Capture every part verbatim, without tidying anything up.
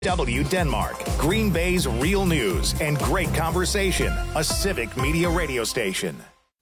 W Denmark, Green Bay's real news and great conversation, a Civic Media radio station.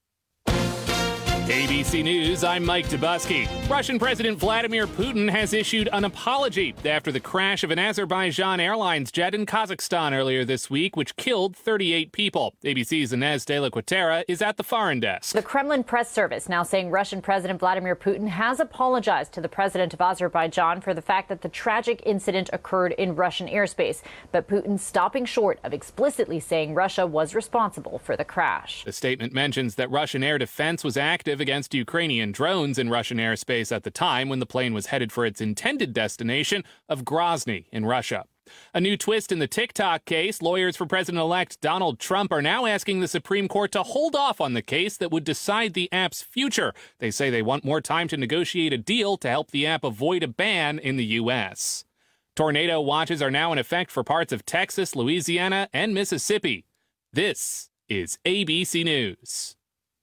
A B C News, I'm Mike Dubusky. Russian President Vladimir Putin has issued an apology after the crash of an Azerbaijan Airlines jet in Kazakhstan earlier this week, which killed thirty-eight people. A B C's Inez de la Quatera is at the foreign desk. The Kremlin press service now saying Russian President Vladimir Putin has apologized to the president of Azerbaijan for the fact that the tragic incident occurred in Russian airspace, but Putin stopping short of explicitly saying Russia was responsible for the crash. The statement mentions that Russian air defense was active against Ukrainian drones in Russian airspace at the time when the plane was headed for its intended destination of Grozny in Russia. A new twist in the TikTok case. Lawyers for President-elect Donald Trump are now asking the Supreme Court to hold off on the case that would decide the app's future. They say they want more time to negotiate a deal to help the app avoid a ban in the U S. Tornado watches are now in effect for parts of Texas, Louisiana, and Mississippi. This is A B C News.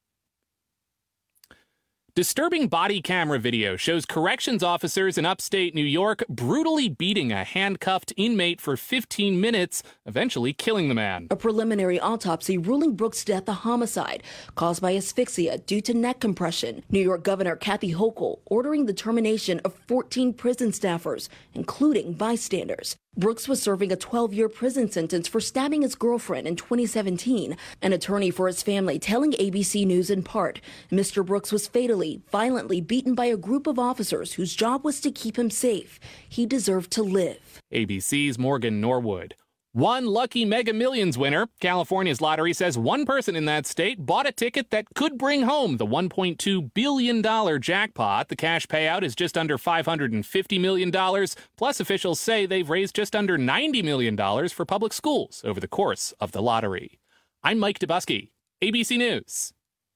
Disturbing body camera video shows corrections officers in upstate New York brutally beating a handcuffed inmate for fifteen minutes, eventually killing the man. A preliminary autopsy ruling Brooks' death a homicide caused by asphyxia due to neck compression. New York Governor Kathy Hochul ordering the termination of fourteen prison staffers, including bystanders. Brooks was serving a twelve-year prison sentence for stabbing his girlfriend in twenty seventeen. An attorney for his family telling A B C News in part, Mister Brooks was fatally, violently beaten by a group of officers whose job was to keep him safe. He deserved to live. A B C's Morgan Norwood. One lucky Mega Millions winner. California's lottery says one person in that state bought a ticket that could bring home the one point two billion dollars jackpot. The cash payout is just under five hundred fifty million dollars. Plus, officials say they've raised just under ninety million dollars for public schools over the course of the lottery. I'm Mike Dubusky, A B C News.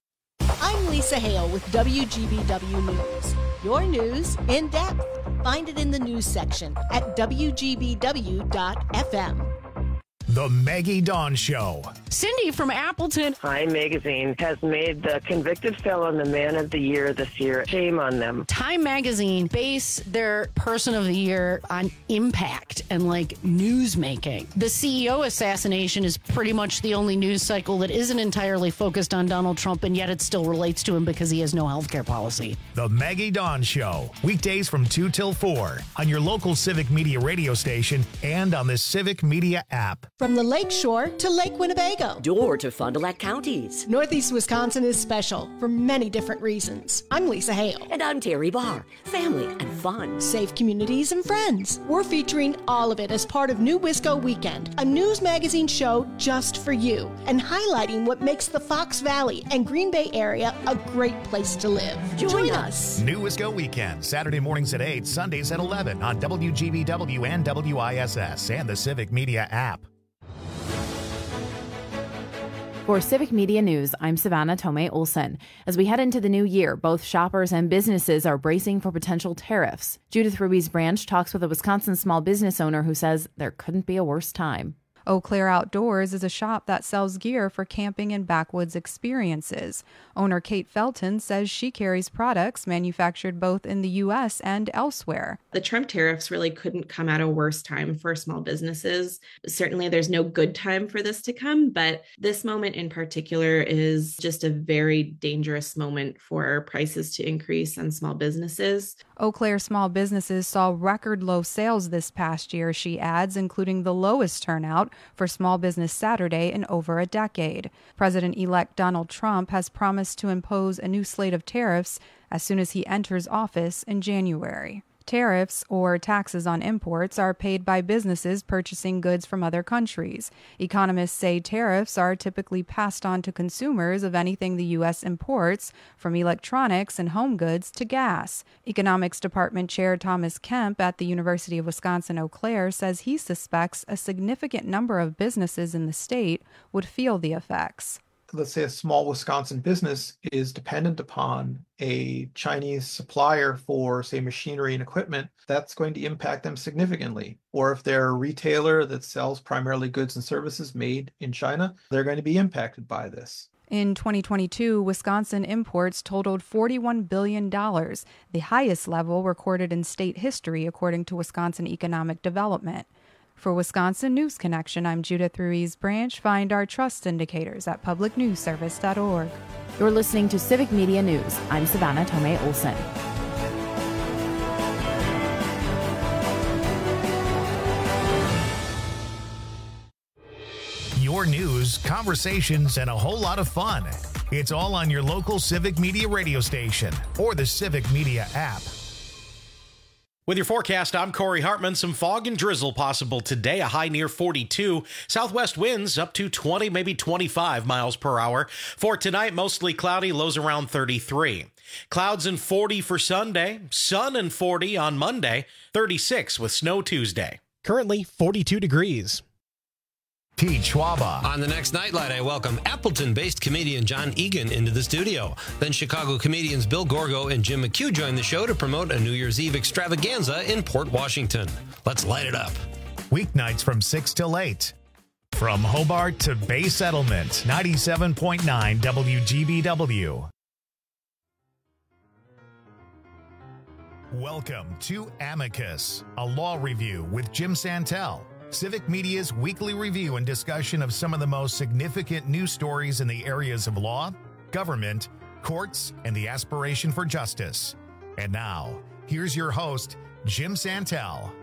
I'm Lisa Hale with W G B W News. Your news in depth. Find it in the news section at W G B W dot F M. The Maggie Dawn Show. Cindy from Appleton. Time Magazine has made the convicted felon the man of the year this year. Shame on them. Time Magazine base their person of the year on impact and like news making. The C E O assassination is pretty much the only news cycle that isn't entirely focused on Donald Trump, and yet it still relates to him because he has no healthcare policy. The Maggie Dawn Show. Weekdays from two till four on your local Civic Media radio station and on the Civic Media app. From the Lake Shore to Lake Winnebago. Door to Fond du Lac counties. Northeast Wisconsin is special for many different reasons. I'm Lisa Hale. And I'm Terry Barr. Family and fun. Safe communities and friends. We're featuring all of it as part of New Wisco Weekend, a news magazine show just for you, and highlighting what makes the Fox Valley and Green Bay area a great place to live. Join, Join us. New Wisco Weekend, Saturday mornings at eight, Sundays at eleven on W G B W and W I S S and the Civic Media app. For Civic Media News, I'm Savannah Tomei Olson. As we head into the new year, both shoppers and businesses are bracing for potential tariffs. Judith Ruby's Branch talks with a Wisconsin small business owner who says there couldn't be a worse time. Eau Claire Outdoors is a shop that sells gear for camping and backwoods experiences. Owner Kate Felton says she carries products manufactured both in the U S and elsewhere. The Trump tariffs really couldn't come at a worse time for small businesses. Certainly there's no good time for this to come, but this moment in particular is just a very dangerous moment for prices to increase on small businesses. Eau Claire small businesses saw record low sales this past year, she adds, including the lowest turnout for Small Business Saturday in over a decade. President-elect Donald Trump has promised to impose a new slate of tariffs as soon as he enters office in January. Tariffs, or taxes on imports, are paid by businesses purchasing goods from other countries. Economists say tariffs are typically passed on to consumers of anything the U S imports, from electronics and home goods to gas. Economics Department Chair Thomas Kemp at the University of Wisconsin-Eau Claire says he suspects a significant number of businesses in the state would feel the effects. Let's say a small Wisconsin business is dependent upon a Chinese supplier for, say, machinery and equipment, that's going to impact them significantly. Or if they're a retailer that sells primarily goods and services made in China, they're going to be impacted by this. In twenty twenty-two, Wisconsin imports totaled forty-one billion dollars, the highest level recorded in state history, according to Wisconsin Economic Development. For Wisconsin News Connection, I'm Judith Ruiz Branch. Find our trust indicators at public news service dot org. You're listening to Civic Media News. I'm Savannah Tomei Olson. Your news, conversations, and a whole lot of fun. It's all on your local Civic Media radio station or the Civic Media app. With your forecast, I'm Corey Hartman. Some fog and drizzle possible today, a high near forty-two. Southwest winds up to twenty, maybe twenty-five miles per hour. For tonight, mostly cloudy, lows around thirty-three. Clouds and forty for Sunday, sun and forty on Monday, thirty-six with snow Tuesday. Currently forty-two degrees. Pete Schwaba. On the next Nightlight, I welcome Appleton-based comedian John Egan into the studio. Then Chicago comedians Bill Gorgo and Jim McHugh join the show to promote a New Year's Eve extravaganza in Port Washington. Let's light it up. Weeknights from six till eight. From Hobart to Bay Settlement, ninety-seven point nine W G B W. Welcome to Amicus, a law review with Jim Santel. Civic Media's weekly review and discussion of some of the most significant news stories in the areas of law, government, courts, and the aspiration for justice. And now, here's your host, Jim Santel.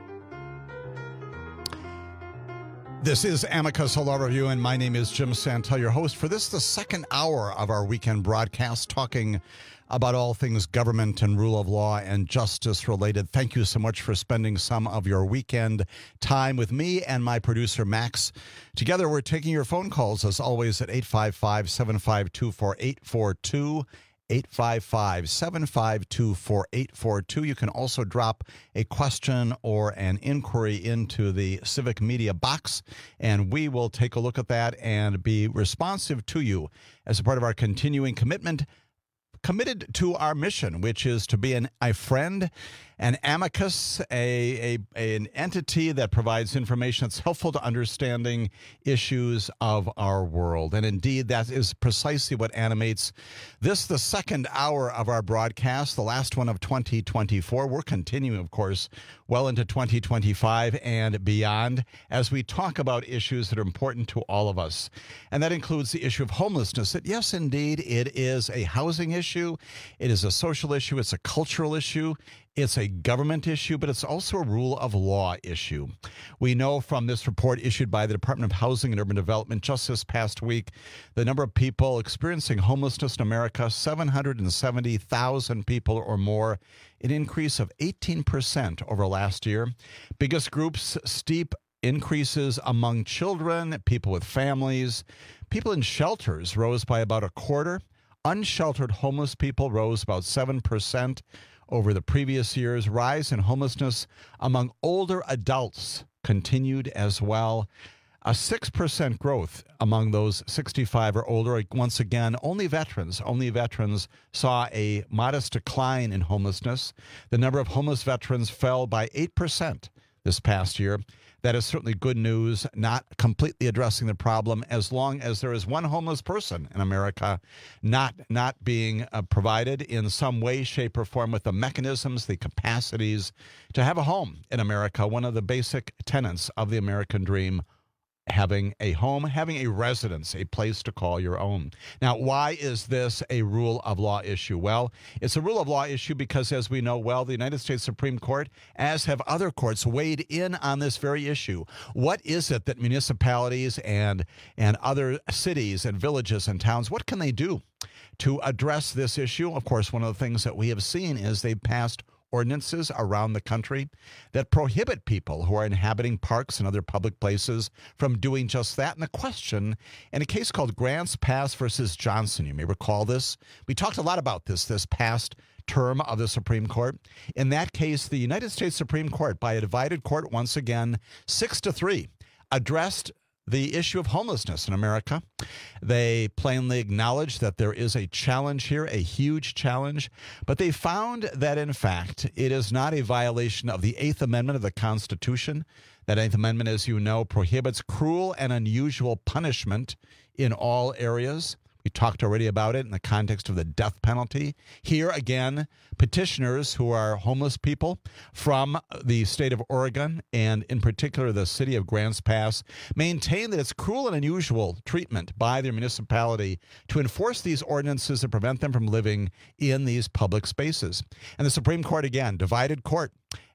This is Amicus, a law review, and my name is Jim Santel, your host for this, the second hour of our weekend broadcast, talking about all things government and rule of law and justice related. Thank you so much for spending some of your weekend time with me and my producer, Max. Together, we're taking your phone calls, as always, at eight five five, seven five two, four eight four two. eight five five, seven five two, four eight four two. You can also drop a question or an inquiry into the Civic Media box, and we will take a look at that and be responsive to you as a part of our continuing commitment, committed to our mission, which is to be an, a friend, an amicus, a, a an entity that provides information that's helpful to understanding issues of our world. And indeed, that is precisely what animates this, the second hour of our broadcast, the last one of twenty twenty-four. We're continuing, of course, well into twenty twenty-five and beyond as we talk about issues that are important to all of us. And that includes the issue of homelessness. That, yes, indeed, it is a housing issue. It is a social issue. It's a cultural issue. It's a government issue, but it's also a rule of law issue. We know from this report issued by the Department of Housing and Urban Development just this past week, the number of people experiencing homelessness in America, seven hundred seventy thousand people or more, an increase of eighteen percent over last year. Biggest groups, steep increases among children, people with families. People in shelters rose by about a quarter. Unsheltered homeless people rose about seven percent over the previous years. Rise in homelessness among older adults continued as well. A six percent growth among those sixty-five or older. Once again, only veterans, only veterans saw a modest decline in homelessness. The number of homeless veterans fell by eight percent this past year. That is certainly good news, not completely addressing the problem as long as there is one homeless person in America not not being uh, provided in some way, shape, or form with the mechanisms, the capacities to have a home in America, one of the basic tenets of the American dream. Having a home, having a residence, a place to call your own. Now, why is this a rule of law issue? Well, it's a rule of law issue because, as we know well, the United States Supreme Court, as have other courts, weighed in on this very issue. What is it that municipalities and, and other cities and villages and towns, what can they do to address this issue? Of course, one of the things that we have seen is they've passed ordinances around the country that prohibit people who are inhabiting parks and other public places from doing just that. And the question, in a case called Grants Pass versus Johnson, you may recall this. We talked a lot about this this past term of the Supreme Court. In that case, the United States Supreme Court, by a divided court once again, six to three, addressed the issue of homelessness in America. They plainly acknowledged that there is a challenge here, a huge challenge, but they found that, in fact, it is not a violation of the Eighth Amendment of the Constitution. That Eighth Amendment, as you know, prohibits cruel and unusual punishment in all areas. We talked already about it in the context of the death penalty. Here again, petitioners who are homeless people from the state of Oregon and in particular the city of Grants Pass maintain that it's cruel and unusual treatment by their municipality to enforce these ordinances and prevent them from living in these public spaces. And the Supreme Court, again, divided court.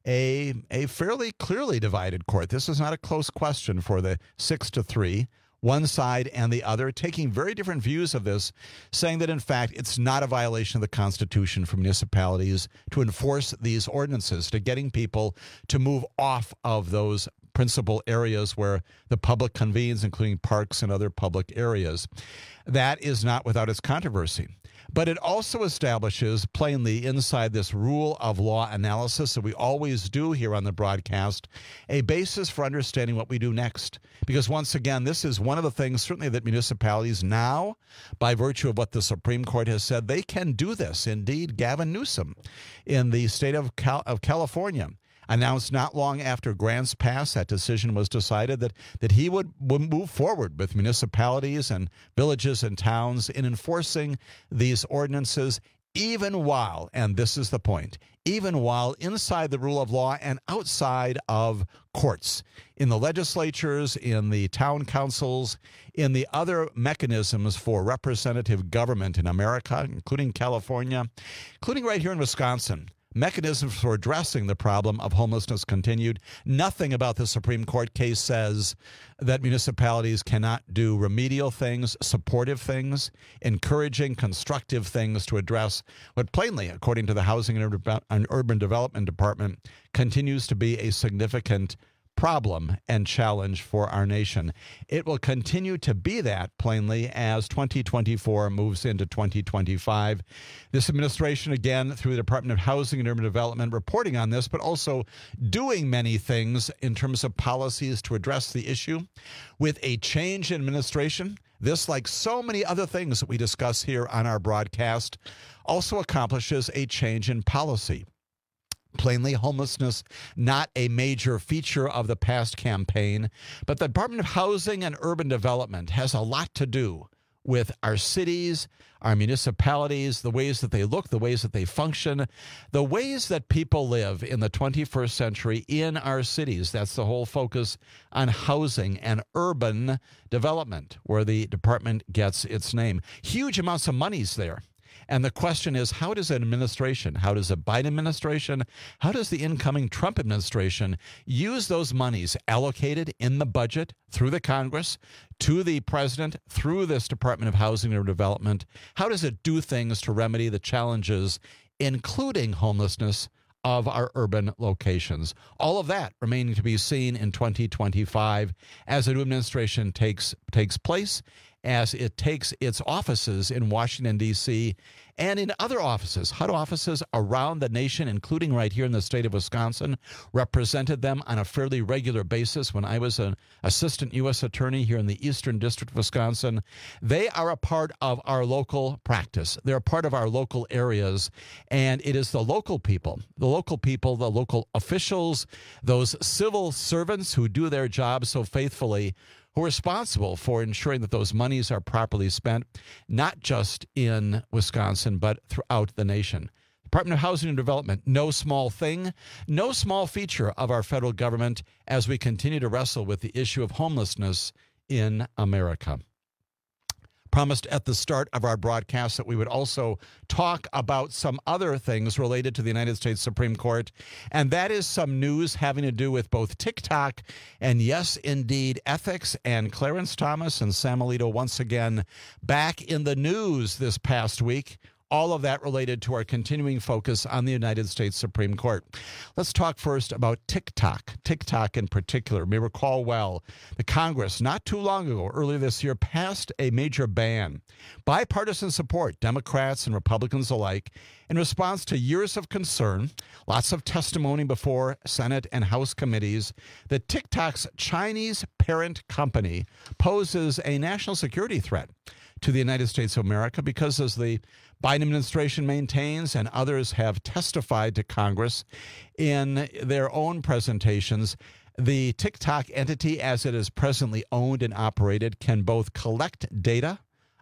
A, a fairly clearly divided court. This is not a close question for the six to three. One side and the other taking very different views of this, saying that, in fact, it's not a violation of the Constitution for municipalities to enforce these ordinances, to getting people to move off of those principal areas where the public convenes, including parks and other public areas. That is not without its controversy. But it also establishes plainly inside this rule of law analysis that we always do here on the broadcast, a basis for understanding what we do next. Because once again, this is one of the things certainly that municipalities now, by virtue of what the Supreme Court has said, they can do this. Indeed, Gavin Newsom in the state of, Cal- of California announced not long after Grants Pass, that decision was decided, that, that he would, would move forward with municipalities and villages and towns in enforcing these ordinances, even while, and this is the point, even while inside the rule of law and outside of courts, in the legislatures, in the town councils, in the other mechanisms for representative government in America, including California, including right here in Wisconsin. Mechanisms for addressing the problem of homelessness continued. Nothing about the Supreme Court case says that municipalities cannot do remedial things, supportive things, encouraging, constructive things to address what plainly, according to the Housing and Urban Development Department, continues to be a significant problem and challenge for our nation. It will continue to be that, plainly, as twenty twenty-four moves into twenty twenty-five. This administration, again, through the Department of Housing and Urban Development, reporting on this, but also doing many things in terms of policies to address the issue. With a change in administration, this, like so many other things that we discuss here on our broadcast, also accomplishes a change in policy. Plainly, homelessness, not a major feature of the past campaign, but the Department of Housing and Urban Development has a lot to do with our cities, our municipalities, the ways that they look, the ways that they function, the ways that people live in the twenty-first century in our cities. That's the whole focus on housing and urban development, where the department gets its name. Huge amounts of money's there. And the question is, how does an administration, how does a Biden administration, how does the incoming Trump administration use those monies allocated in the budget through the Congress to the president through this Department of Housing and Development? How does it do things to remedy the challenges, including homelessness, of our urban locations? All of that remaining to be seen in twenty twenty-five as a new administration takes takes place, as it takes its offices in Washington, D C, and in other offices, H U D offices around the nation, including right here in the state of Wisconsin, represented them on a fairly regular basis when I was an assistant U S attorney here in the Eastern District of Wisconsin. They are a part of our local practice. They're a part of our local areas, and it is the local people, the local people, the local officials, those civil servants who do their jobs so faithfully, who are responsible for ensuring that those monies are properly spent, not just in Wisconsin, but throughout the nation. Department of Housing and Development, no small thing, no small feature of our federal government as we continue to wrestle with the issue of homelessness in America. Promised at the start of our broadcast that we would also talk about some other things related to the United States Supreme Court, and that is some news having to do with both TikTok and, yes, indeed, ethics, and Clarence Thomas and Sam Alito once again back in the news this past week. All of that related to our continuing focus on the United States Supreme Court. Let's talk first about TikTok. TikTok in particular. You may recall well, the Congress not too long ago, earlier this year, passed a major ban. Bipartisan support, Democrats and Republicans alike, in response to years of concern, lots of testimony before Senate and House committees, that TikTok's Chinese parent company poses a national security threat to the United States of America because, as the Biden administration maintains and others have testified to Congress in their own presentations, the TikTok entity, as it is presently owned and operated, can both collect data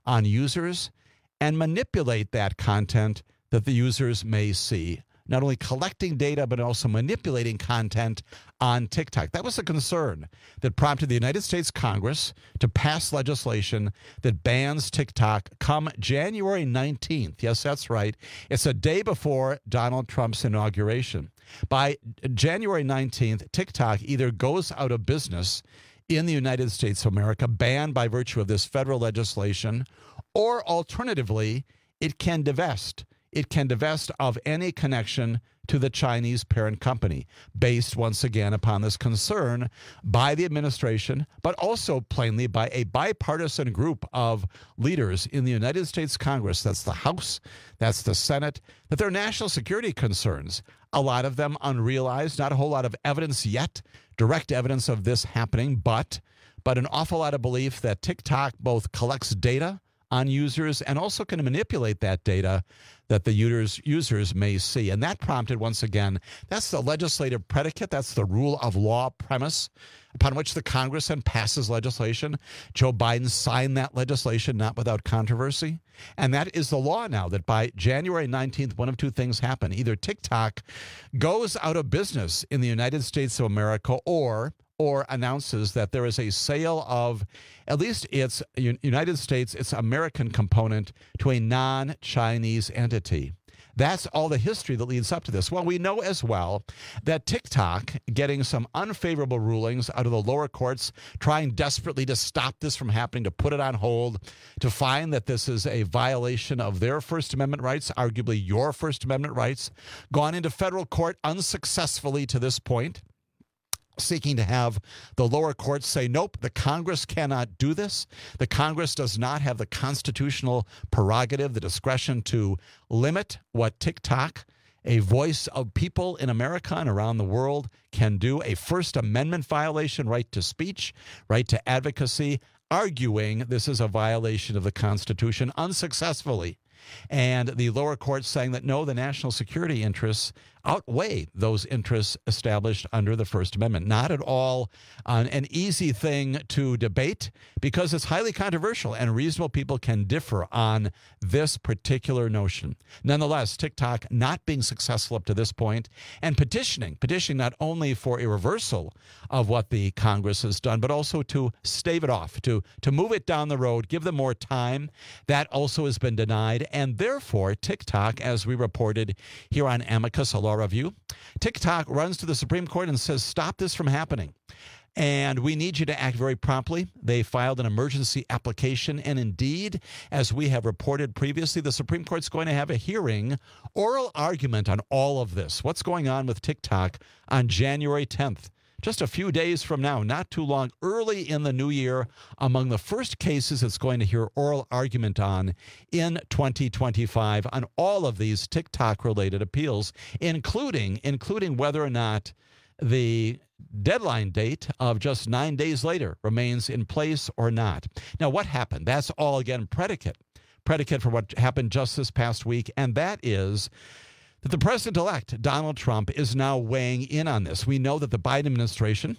on users and manipulate that content that the users may see. Not only collecting data, but also manipulating content on TikTok. That was a concern that prompted the United States Congress to pass legislation that bans TikTok come January nineteenth. Yes, that's right. It's a day before Donald Trump's inauguration. By January nineteenth, TikTok either goes out of business in the United States of America, banned by virtue of this federal legislation, or alternatively, it can divest. It can divest of any connection to the Chinese parent company, based once again upon this concern by the administration, but also plainly by a bipartisan group of leaders in the United States Congress. That's the House, that's the Senate, that there are national security concerns, a lot of them unrealized, not a whole lot of evidence yet, direct evidence of this happening, but, but an awful lot of belief that TikTok both collects data on users and also can manipulate that data that the users users may see. And that prompted, once again, that's the legislative predicate, that's the rule of law premise upon which the Congress then passes legislation. Joe Biden signed that legislation, not without controversy. And that is the law now, that by January nineteenth, one of two things happen. Either TikTok goes out of business in the United States of America, or or announces that there is a sale of at least its United States, its American component to a non-Chinese entity. That's all the history that leads up to this. Well, we know as well that TikTok, getting some unfavorable rulings out of the lower courts, trying desperately to stop this from happening, to put it on hold, to find that this is a violation of their First Amendment rights, arguably your First Amendment rights, gone into federal court unsuccessfully to this point, seeking to have the lower courts say, nope, the Congress cannot do this. The Congress does not have the constitutional prerogative, the discretion to limit what TikTok, a voice of people in America and around the world, can do. A First Amendment violation, right to speech, right to advocacy, arguing this is a violation of the Constitution unsuccessfully. And the lower courts saying that, no, the national security interests outweigh those interests established under the First Amendment. Not at all uh, an easy thing to debate, because it's highly controversial and reasonable people can differ on this particular notion. Nonetheless, TikTok not being successful up to this point and petitioning, petitioning not only for a reversal of what the Congress has done, but also to stave it off, to, to move it down the road, give them more time. That also has been denied. And therefore, TikTok, as we reported here on Amicus, a law review, TikTok runs to the Supreme Court and says, stop this from happening. And we need you to act very promptly. They filed an emergency application. And indeed, as we have reported previously, the Supreme Court's going to have a hearing, oral argument on all of this. What's going on with TikTok on January tenth? Just a few days from now, not too long, early in the new year, among the first cases it's going to hear oral argument on in twenty twenty-five on all of these TikTok-related appeals, including, including whether or not the deadline date of just nine days later remains in place or not. Now, what happened? That's all, again, predicate. Predicate for what happened just this past week, and that is that the president-elect, Donald Trump, is now weighing in on this. We know that the Biden administration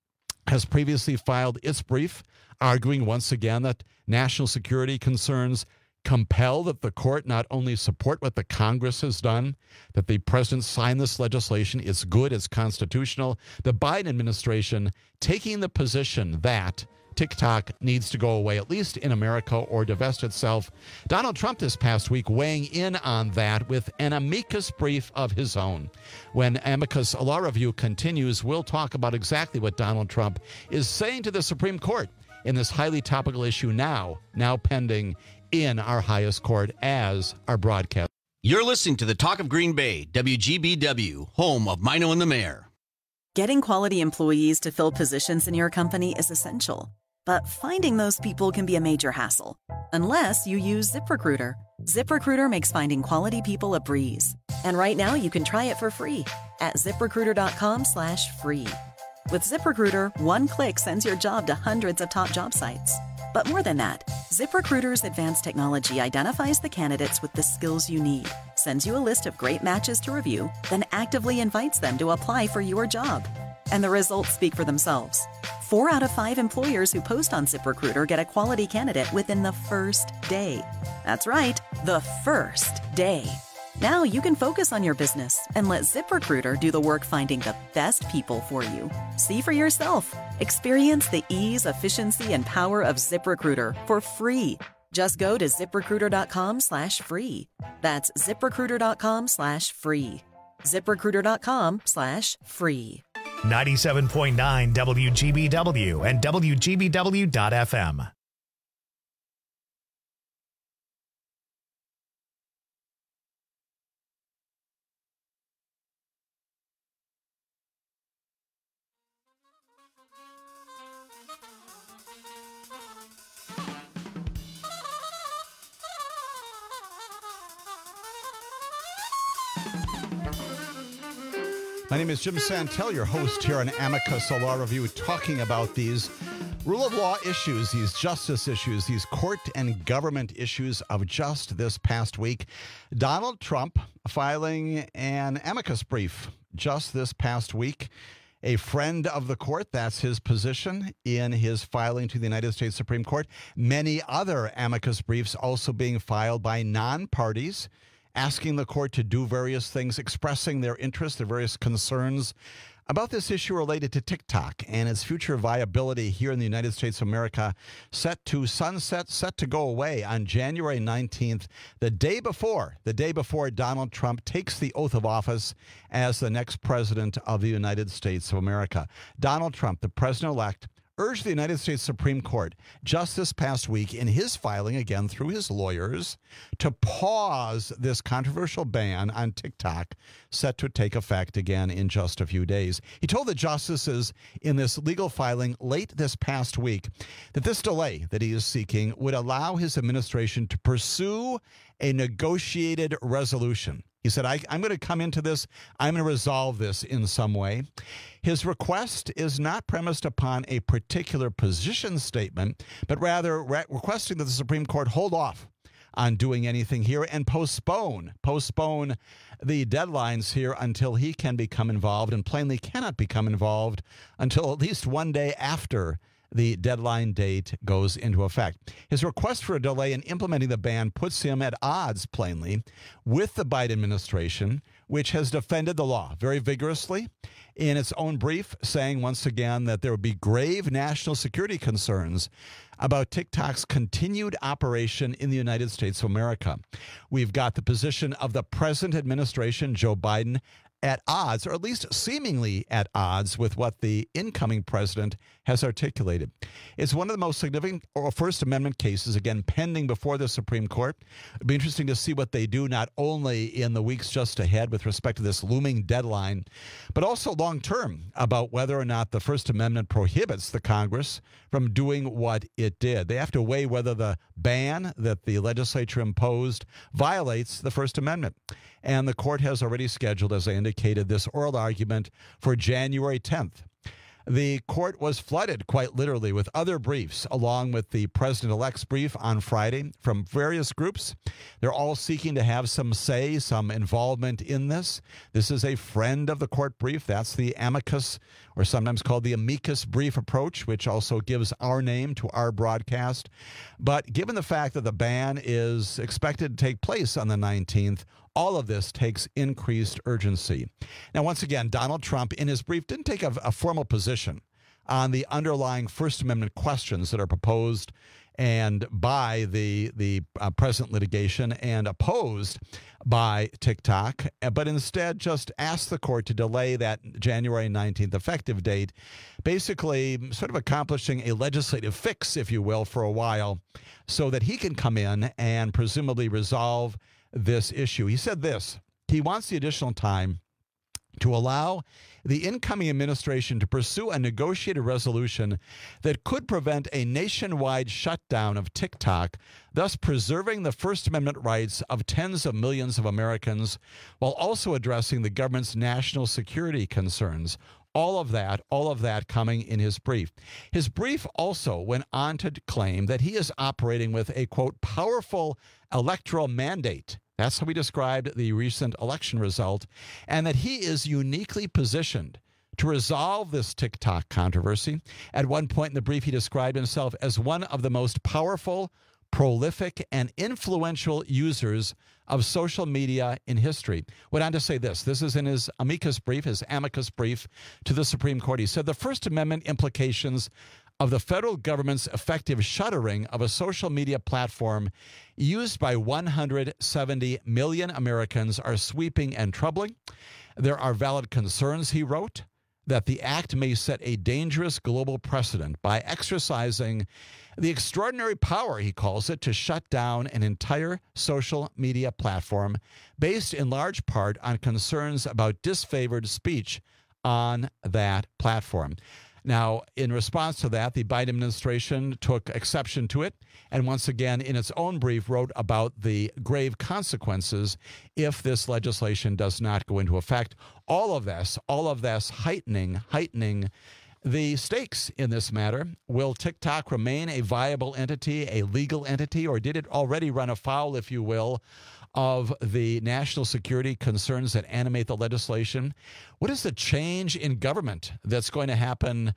has previously filed its brief, arguing once again that national security concerns compel that the court not only support what the Congress has done, that the president signed this legislation, it's good, it's constitutional. The Biden administration taking the position that TikTok needs to go away, at least in America, or divest itself. Donald Trump this past week weighing in on that with an amicus brief of his own. When Amicus Law Review continues, we'll talk about exactly what Donald Trump is saying to the Supreme Court in this highly topical issue now, now pending in our highest court as our broadcast. You're listening to the Talk of Green Bay, W G B W, home of Mino and the Mayor. Getting quality employees to fill positions in your company is essential. But finding those people can be a major hassle, unless you use ZipRecruiter. ZipRecruiter makes finding quality people a breeze. And right now you can try it for free at ZipRecruiter.com slash free. With ZipRecruiter, one click sends your job to hundreds of top job sites. But more than that, ZipRecruiter's advanced technology identifies the candidates with the skills you need, sends you a list of great matches to review, then actively invites them to apply for your job. and the results speak for themselves. Four out of five employers who post on ZipRecruiter get a quality candidate within the first day. That's right, the first day. Now you can focus on your business and let ZipRecruiter do the work finding the best people for you. See for yourself. Experience the ease, efficiency, and power of ZipRecruiter for free. Just go to ZipRecruiter.com slash free. That's ZipRecruiter.com slash free. ZipRecruiter.com slash free. ninety-seven point nine W G B W and W G B W dot F M. My name is Jim Santel, your host here on Amicus Law Review, talking about these rule of law issues, these justice issues, these court and government issues of just this past week. Donald Trump filing an amicus brief just this past week. A friend of the court, that's his position in his filing to the United States Supreme Court. Many other amicus briefs also being filed by non-parties, asking the court to do various things, expressing their interest, their various concerns about this issue related to TikTok and its future viability here in the United States of America, set to sunset, set to go away on January nineteenth, the day before, the day before Donald Trump takes the oath of office as the next president of the United States of America. Donald Trump, the president-elect, urged the United States Supreme Court just this past week in his filing, again through his lawyers, to pause this controversial ban on TikTok set to take effect again in just a few days. He told the justices in this legal filing late this past week that this delay that he is seeking would allow his administration to pursue a negotiated resolution. He said, I, I'm going to come into this. I'm going to resolve this in some way. His request is not premised upon a particular position statement, but rather re- requesting that the Supreme Court hold off on doing anything here and postpone, postpone the deadlines here until he can become involved, and plainly cannot become involved until at least one day after the deadline date goes into effect. His request for a delay in implementing the ban puts him at odds, plainly, with the Biden administration, which has defended the law very vigorously in its own brief, saying once again that there would be grave national security concerns about TikTok's continued operation in the United States of America. We've got the position of the present administration, Joe Biden, at odds, or at least seemingly at odds, with what the incoming president has articulated. It's one of the most significant First Amendment cases, again, pending before the Supreme Court. It'll be interesting to see what they do, not only in the weeks just ahead with respect to this looming deadline, but also long term about whether or not the First Amendment prohibits the Congress from doing what it did. They have to weigh whether the ban that the legislature imposed violates the First Amendment. And the court has already scheduled, as I indicated, this oral argument for January tenth. The court was flooded, quite literally, with other briefs, along with the president-elect's brief on Friday from various groups. They're all seeking to have some say, some involvement in this. This is a friend of the court brief. That's the amicus, or sometimes called the amicus brief approach, which also gives our name to our broadcast. But given the fact that the ban is expected to take place on the nineteenth, all of this takes increased urgency. Now, once again, Donald Trump, in his brief, didn't take a, a formal position on the underlying First Amendment questions that are proposed and by the the uh, present litigation and opposed by TikTok, but instead just asked the court to delay that January nineteenth effective date, basically sort of accomplishing a legislative fix, if you will, for a while, so that he can come in and presumably resolve this issue. He said this: he wants the additional time to allow the incoming administration to pursue a negotiated resolution that could prevent a nationwide shutdown of TikTok, thus preserving the First Amendment rights of tens of millions of Americans, while also addressing the government's national security concerns. All of that, all of that coming in his brief. His brief also went on to claim that he is operating with a, quote, powerful electoral mandate. That's how he described the recent election result, and that he is uniquely positioned to resolve this TikTok controversy. At one point in the brief, he described himself as one of the most powerful, prolific, and influential users of social media in history. Went on to say this. This is in his amicus brief, his amicus brief to the Supreme Court. He said the First Amendment implications of the federal government's effective shuttering of a social media platform used by one hundred seventy million Americans are sweeping and troubling. There are valid concerns, he wrote, that the act may set a dangerous global precedent by exercising the extraordinary power, he calls it, to shut down an entire social media platform based in large part on concerns about disfavored speech on that platform. Now, in response to that, the Biden administration took exception to it and once again, in its own brief, wrote about the grave consequences if this legislation does not go into effect. All of this, all of this heightening, heightening the stakes in this matter. Will TikTok remain a viable entity, a legal entity, or did it already run afoul, if you will, of the national security concerns that animate the legislation? What is the change in government that's going to happen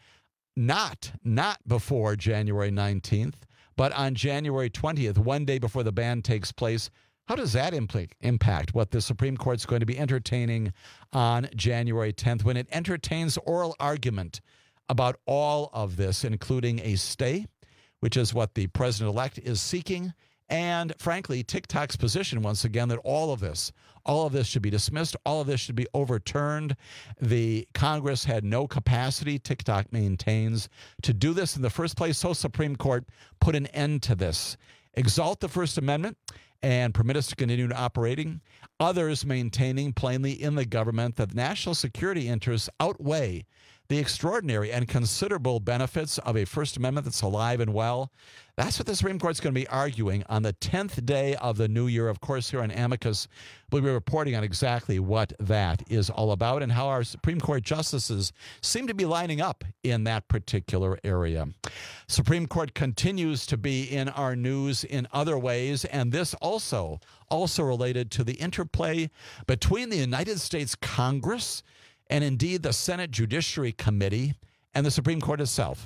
not, not before January nineteenth, but on January twentieth, one day before the ban takes place? How does that impl- impact what the Supreme Court's going to be entertaining on January tenth when it entertains oral argument about all of this, including a stay, which is what the president-elect is seeking, and, frankly, TikTok's position, once again, that all of this, all of this should be dismissed, all of this should be overturned. The Congress had no capacity, TikTok maintains, to do this in the first place, so Supreme Court put an end to this. Exalt the First Amendment and permit us to continue operating. Others maintaining plainly in the government that national security interests outweigh the extraordinary and considerable benefits of a First Amendment that's alive and well. That's what the Supreme Court's going to be arguing on the tenth day of the new year. Of course, here on Amicus, we'll be reporting on exactly what that is all about and how our Supreme Court justices seem to be lining up in that particular area. Supreme Court continues to be in our news in other ways, and this also, also related to the interplay between the United States Congress and indeed the Senate Judiciary Committee and the Supreme Court itself.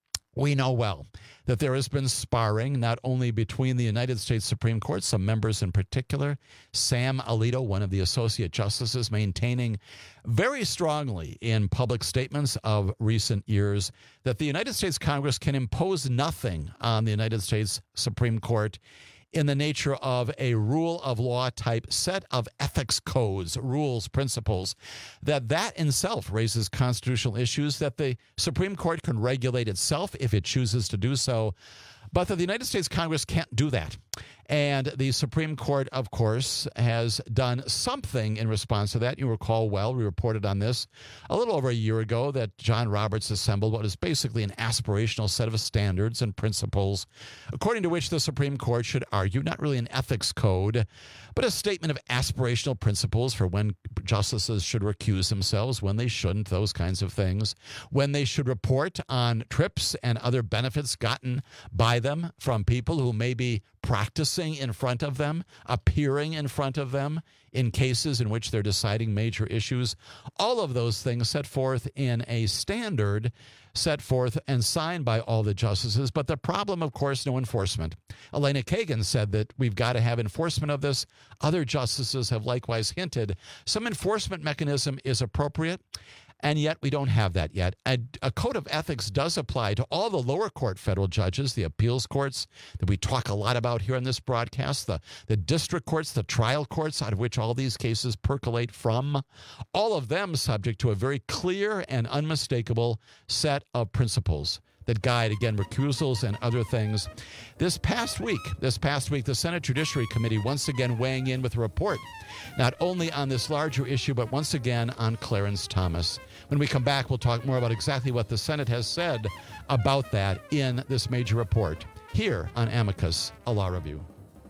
We know well that there has been sparring not only between the United States Supreme Court, some members in particular, Sam Alito, one of the associate justices, maintaining very strongly in public statements of recent years that the United States Congress can impose nothing on the United States Supreme Court in the nature of a rule of law type set of ethics codes, rules, principles, that that in itself raises constitutional issues, that the Supreme Court can regulate itself if it chooses to do so, but that the United States Congress can't do that. And the Supreme Court, of course, has done something in response to that. You recall well, we reported on this a little over a year ago that John Roberts assembled what is basically an aspirational set of standards and principles, according to which the Supreme Court should argue, not really an ethics code, but a statement of aspirational principles for when justices should recuse themselves, when they shouldn't, those kinds of things, when they should report on trips and other benefits gotten by them from people who may be practicing in front of them, appearing in front of them in cases in which they're deciding major issues. All of those things set forth in a standard set forth and signed by all the justices. But the problem, of course, no enforcement. Elena Kagan said that we've got to have enforcement of this. Other justices have likewise hinted some enforcement mechanism is appropriate. And yet we don't have that yet. A, a code of ethics does apply to all the lower court federal judges, the appeals courts that we talk a lot about here on this broadcast, the, the district courts, the trial courts out of which all these cases percolate from, all of them subject to a very clear and unmistakable set of principles that guide, again, recusals and other things. This past week, this past week, the Senate Judiciary Committee once again weighing in with a report, not only on this larger issue, but once again on Clarence Thomas. When we come back, we'll talk more about exactly what the Senate has said about that in this major report here on Amicus, a Law Review.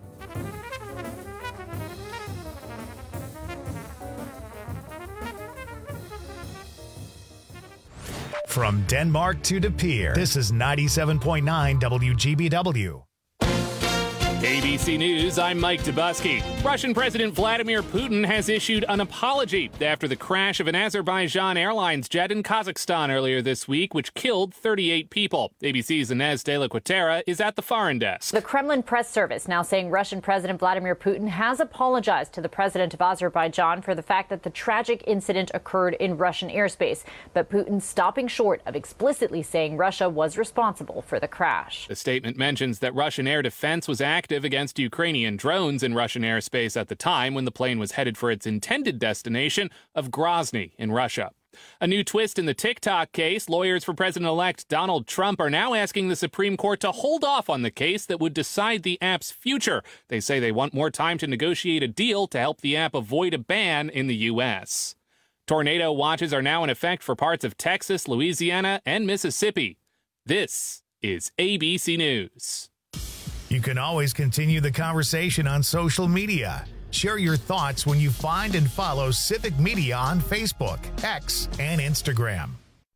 From Denmark to De Pere, this is ninety-seven point nine W G B W. A B C News, I'm Mike Dubusky. Russian President Vladimir Putin has issued an apology after the crash of an Azerbaijan Airlines jet in Kazakhstan earlier this week, which killed thirty-eight people. A B C's Inez de la Quatera is at the foreign desk. The Kremlin press service now saying Russian President Vladimir Putin has apologized to the president of Azerbaijan for the fact that the tragic incident occurred in Russian airspace, but Putin stopping short of explicitly saying Russia was responsible for the crash. The statement mentions that Russian air defense was active against Ukrainian drones in Russian airspace at the time when the plane was headed for its intended destination of Grozny in Russia. A new twist in the TikTok case, lawyers for President-elect Donald Trump are now asking the Supreme Court to hold off on the case that would decide the app's future. They say they want more time to negotiate a deal to help the app avoid a ban in the U S. Tornado watches are now in effect for parts of Texas, Louisiana, and Mississippi. This is A B C News. You can always continue the conversation on social media. Share your thoughts when you find and follow Civic Media on Facebook, X, and Instagram.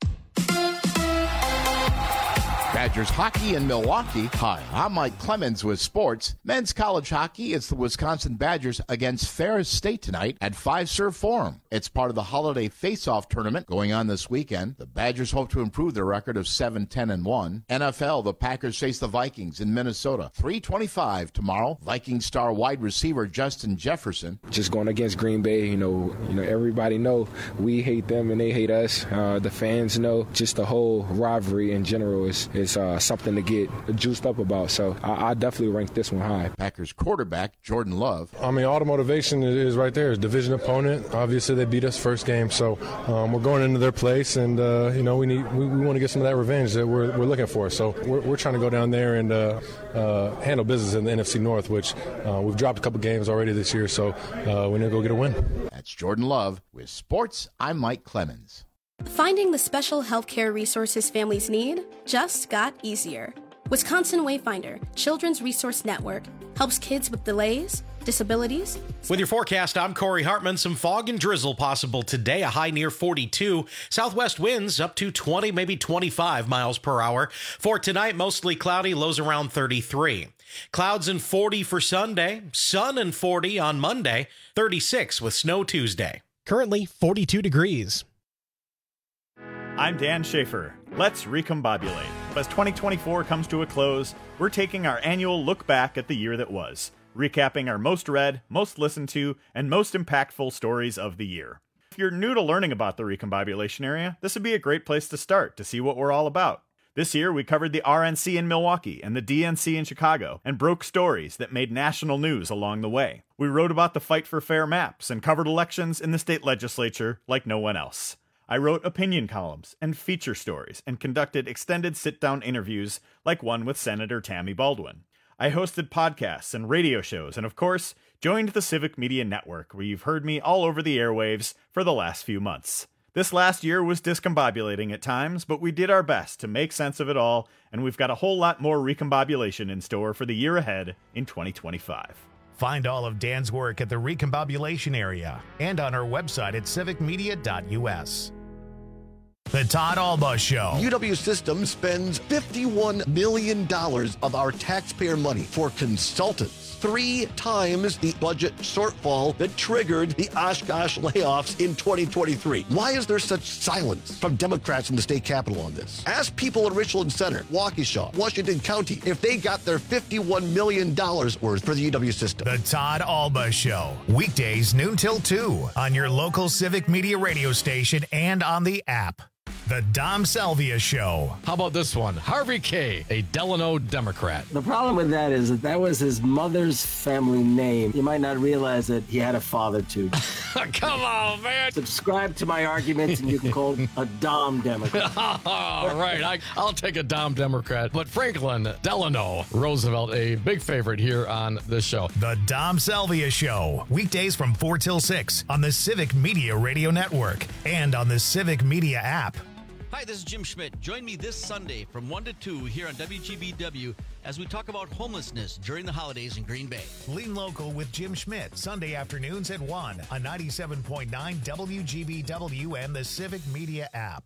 Badgers hockey in Milwaukee. Hi, I'm Mike Clemens with sports. Men's college hockey, it's the Wisconsin Badgers against Ferris State tonight at Five Serve Forum. It's part of the holiday face-off tournament going on this weekend. The Badgers hope to improve their record of seven ten and one. N F L, the Packers face the Vikings in Minnesota. three twenty-five tomorrow. Vikings star wide receiver Justin Jefferson. Just going against Green Bay, you know, you know, everybody know we hate them and they hate us. Uh, the fans know. Just the whole rivalry in general is is uh, something to get juiced up about. So I, I definitely rank this one high. Packers quarterback Jordan Love. I mean, all the motivation is right there. It's division opponent. Obviously, they beat us first game, so um, we're going into their place, and uh, you know we need we, we want to get some of that revenge that we're we're looking for. So we're we're trying to go down there and uh, uh, handle business in the N F C North, which uh, we've dropped a couple games already this year. So uh, we need to go get a win. That's Jordan Love with sports. I'm Mike Clemens. Finding the special healthcare resources families need just got easier. Wisconsin Wayfinder, Children's Resource Network, helps kids with delays, disabilities. With your forecast, I'm Corey Hartman. Some fog and drizzle possible today, a high near forty-two. Southwest winds up to twenty, maybe twenty-five miles per hour. For tonight, mostly cloudy, lows around thirty-three. Clouds and forty for Sunday, sun and forty on Monday, thirty-six with snow Tuesday. Currently forty-two degrees. I'm Dan Schaefer. Let's recombobulate. As twenty twenty-four comes to a close, we're taking our annual look back at the year that was, recapping our most read, most listened to, and most impactful stories of the year. If you're new to learning about the recombobulation area, this would be a great place to start to see what we're all about. This year, we covered the R N C in Milwaukee and the D N C in Chicago and broke stories that made national news along the way. We wrote about the fight for fair maps and covered elections in the state legislature like no one else. I wrote opinion columns and feature stories and conducted extended sit-down interviews like one with Senator Tammy Baldwin. I hosted podcasts and radio shows and, of course, joined the Civic Media Network, where you've heard me all over the airwaves for the last few months. This last year was discombobulating at times, but we did our best to make sense of it all, and we've got a whole lot more recombobulation in store for the year ahead in twenty twenty-five. Find all of Dan's work at the recombobulation area and on our website at civic media dot u s. The Todd Alba Show. U W Systems spends fifty-one million dollars of our taxpayer money for consultants, three times the budget shortfall that triggered the Oshkosh layoffs in twenty twenty-three. Why is there such silence from Democrats in the state capitol on this? Ask people in Richland Center, Waukesha, Washington County if they got their fifty-one million dollars worth for the U W system. The Todd Alba Show. Weekdays noon till two on your local Civic Media radio station and on the app. The Dom Salvia Show. How about this one? Harvey K., a Delano Democrat. The problem with that is that that was his mother's family name. You might not realize that he had a father, too. Come on, man. Subscribe to my arguments, and you can call him a Dom Democrat. All right, I, I'll take a Dom Democrat. But Franklin Delano Roosevelt, a big favorite here on this show. The Dom Salvia Show. Weekdays from four till six on the Civic Media Radio Network and on the Civic Media app. Hi, this is Jim Schmidt. Join me this Sunday from one to two here on W G B W as we talk about homelessness during the holidays in Green Bay. Lean Local with Jim Schmidt, Sunday afternoons at one on ninety-seven point nine W G B W and the Civic Media app.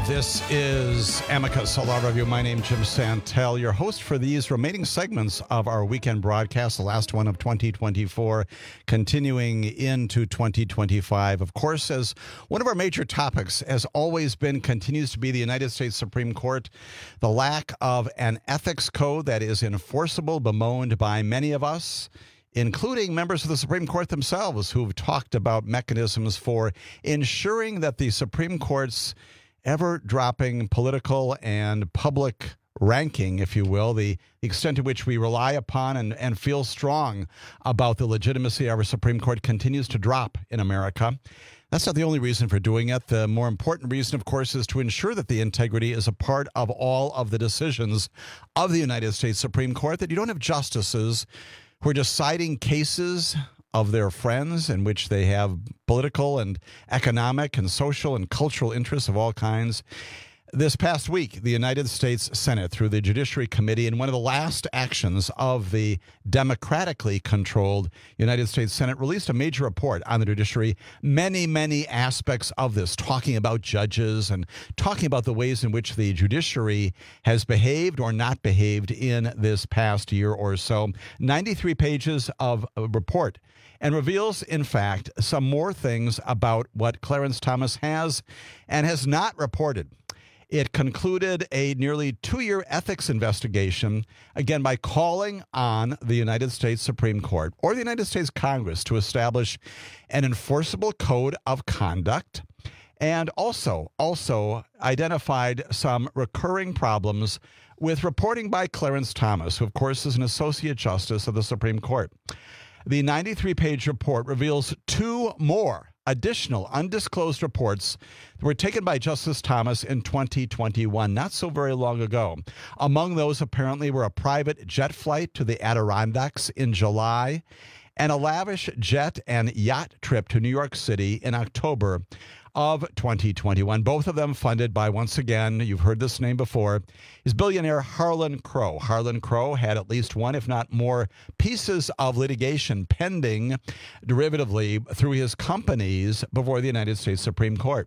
This is Amicus, a law review. My name is Jim Santel, your host for these remaining segments of our weekend broadcast, the last one of twenty twenty-four, continuing into twenty twenty-five. Of course, as one of our major topics has always been, continues to be the United States Supreme Court, the lack of an ethics code that is enforceable, bemoaned by many of us, including members of the Supreme Court themselves who've talked about mechanisms for ensuring that the Supreme Court's ever-dropping political and public ranking, if you will, the extent to which we rely upon and, and feel strong about the legitimacy of our Supreme Court continues to drop in America. That's not the only reason for doing it. The more important reason, of course, is to ensure that the integrity is a part of all of the decisions of the United States Supreme Court, that you don't have justices who are deciding cases of their friends in which they have political and economic and social and cultural interests of all kinds. This past week, the United States Senate, through the Judiciary Committee, in one of the last actions of the democratically controlled United States Senate, released a major report on the judiciary, many, many aspects of this, talking about judges and talking about the ways in which the judiciary has behaved or not behaved in this past year or so. ninety-three pages of a report, and reveals, in fact, some more things about what Clarence Thomas has and has not reported. It concluded a nearly two-year ethics investigation, again, by calling on the United States Supreme Court or the United States Congress to establish an enforceable code of conduct, and also, also identified some recurring problems with reporting by Clarence Thomas, who, of course, is an Associate Justice of the Supreme Court. The ninety-three page report reveals two more additional undisclosed reports that were taken by Justice Thomas in twenty twenty-one, not so very long ago. Among those, apparently, were a private jet flight to the Adirondacks in July and a lavish jet and yacht trip to New York City in October of twenty twenty-one, both of them funded by, once again, you've heard this name before, is billionaire Harlan Crow. Harlan Crow had at least one, if not more, pieces of litigation pending derivatively through his companies before the United States Supreme Court.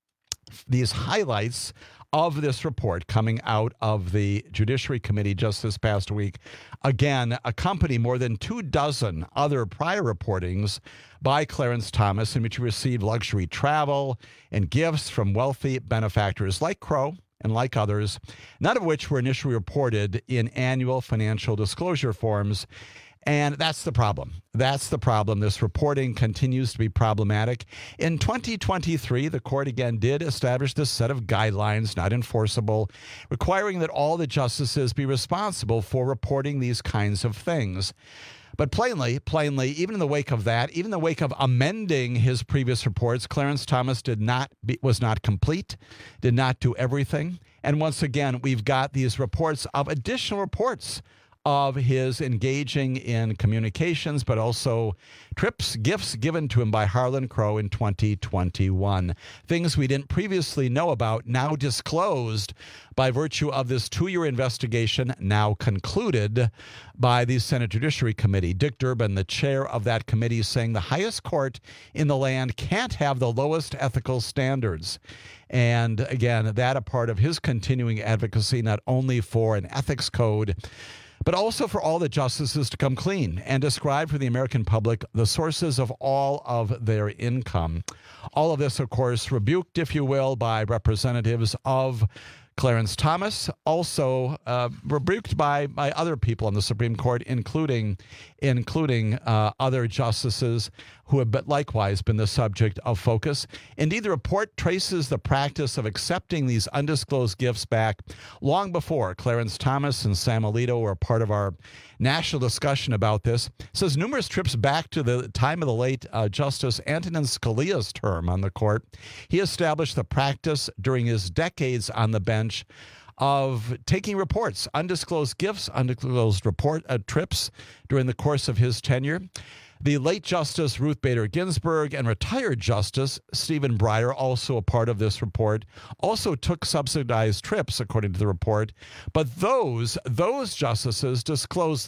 These highlights of this report coming out of the Judiciary Committee just this past week, again, accompany more than two dozen other prior reportings by Clarence Thomas in which he received luxury travel and gifts from wealthy benefactors like Crow and like others, none of which were initially reported in annual financial disclosure forms. And that's the problem. That's the problem. This reporting continues to be problematic. In twenty twenty-three, the court again did establish this set of guidelines, not enforceable, requiring that all the justices be responsible for reporting these kinds of things. But plainly, plainly, even in the wake of that, even in the wake of amending his previous reports, Clarence Thomas did not be, was not complete, did not do everything. And once again, we've got these reports of additional reports of his engaging in communications, but also trips, gifts given to him by Harlan Crow in twenty twenty-one. Things we didn't previously know about, now disclosed by virtue of this two-year investigation, now concluded by the Senate Judiciary Committee. Dick Durbin, the chair of that committee, saying the highest court in the land can't have the lowest ethical standards. And again, that a part of his continuing advocacy, not only for an ethics code, but also for all the justices to come clean and describe for the American public the sources of all of their income. All of this, of course, rebuked, if you will, by representatives of Clarence Thomas, also uh, rebuked by, by other people on the Supreme Court, including including uh, other justices who have but likewise been the subject of focus. Indeed, the report traces the practice of accepting these undisclosed gifts back long before Clarence Thomas and Sam Alito were part of our national discussion about this. It says numerous trips back to the time of the late uh, Justice Antonin Scalia's term on the court. He established the practice during his decades on the bench of taking reports, undisclosed gifts, undisclosed report uh, trips during the course of his tenure. The late Justice Ruth Bader Ginsburg and retired Justice Stephen Breyer, also a part of this report, also took subsidized trips, according to the report, but those those justices disclosed them.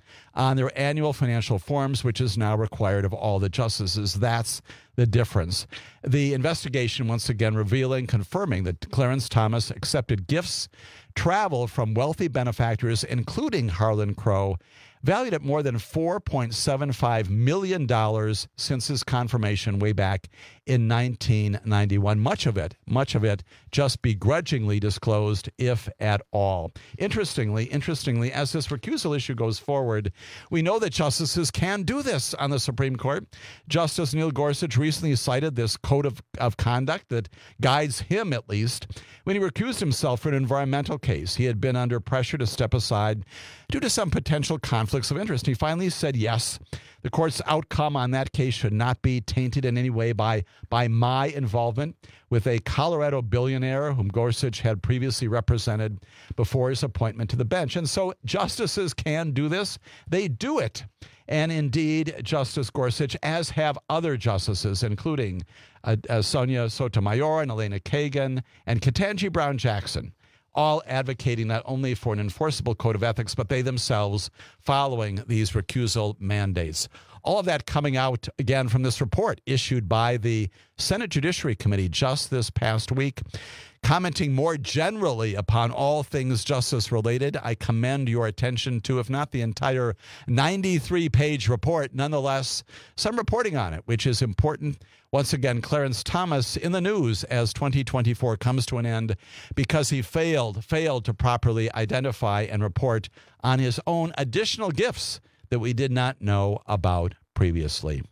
on their annual financial forms, which is now required of all the justices. That's the difference. The investigation, once again, revealing, confirming that Clarence Thomas accepted gifts, travel from wealthy benefactors, including Harlan Crow, valued at more than four point seven five million dollars since his confirmation way back in nineteen ninety-one. Much of it, much of it just begrudgingly disclosed, if at all. Interestingly, interestingly, as this recusal issue goes forward, we know that justices can do this on the Supreme Court. Justice Neil Gorsuch recently cited this code of, of conduct that guides him, at least, when he recused himself for an environmental case. He had been under pressure to step aside due to some potential conflicts of interest. He finally said yes. The court's outcome on that case should not be tainted in any way by, by my involvement with a Colorado billionaire whom Gorsuch had previously represented before his appointment to the bench. And so justices can do this. They do it. And indeed, Justice Gorsuch, as have other justices, including uh, uh, Sonia Sotomayor and Elena Kagan and Ketanji Brown Jackson, all advocating not only for an enforceable code of ethics, but they themselves following these recusal mandates. All of that coming out, again, from this report issued by the Senate Judiciary Committee just this past week, commenting more generally upon all things justice-related. I commend your attention to, if not the entire ninety-three page report, nonetheless, some reporting on it, which is important. Once again, Clarence Thomas in the news as twenty twenty-four comes to an end because he failed, failed to properly identify and report on his own additional gifts that we did not know about previously.